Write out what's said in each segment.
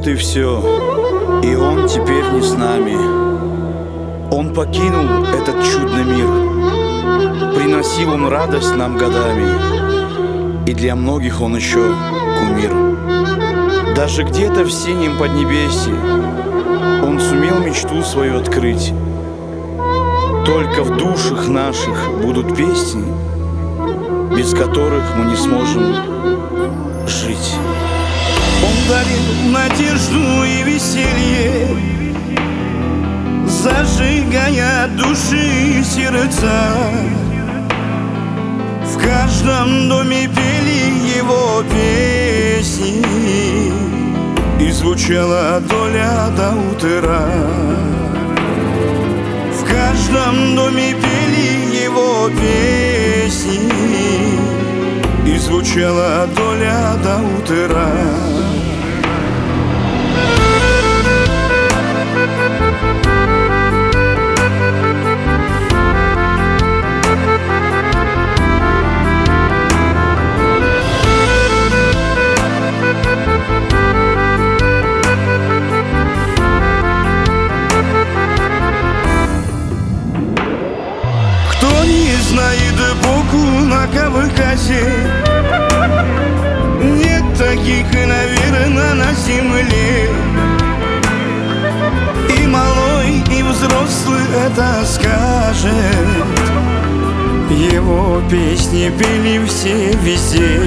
вот и все. И он теперь не с нами. Он покинул этот чудный мир. Приносил он радость нам годами, и для многих он еще кумир. Даже где-то в синем поднебесье он сумел мечту свою открыть. Только в душах наших будут песни, без которых мы не сможем жить. Он дарил надежду и веселье, зажигая души и сердца. В каждом доме пели его песни, и звучала доля до утра. В каждом доме пели его песни, и звучала доля до утра. Знает Богу на Кавказе, нет таких, наверное, на земле. И малой, и взрослый это скажет. Его песни пели все везде.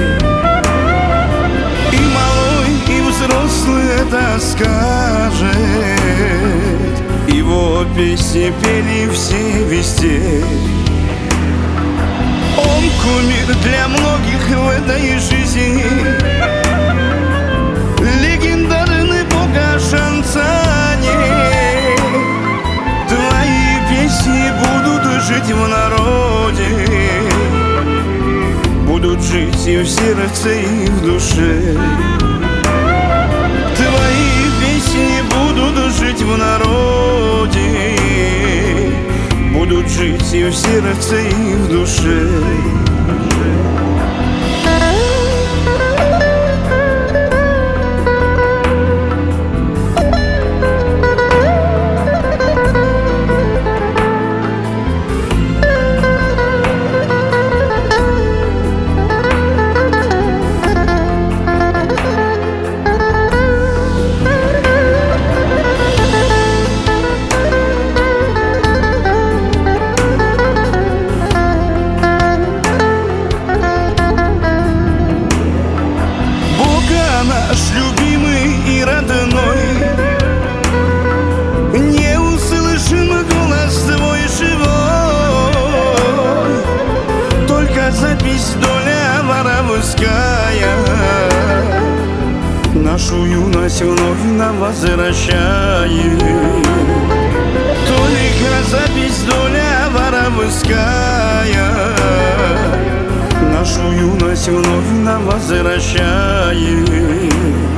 И малой, и взрослый это скажет. Его песни пели все везде. Он кумир для многих в этой жизни, легендарный бога-шансане. Твои песни будут жить в народе, будут жить и в сердце, и в душе. Твои песни будут жить в народе, будут жить и в сердце, и в душе. Наш любимый и родной, не услышим голос твой живой. Только запись доля воровская нашу юность вновь нам возвращает. Только запись доля воровская нашу юность вновь нам возвращает.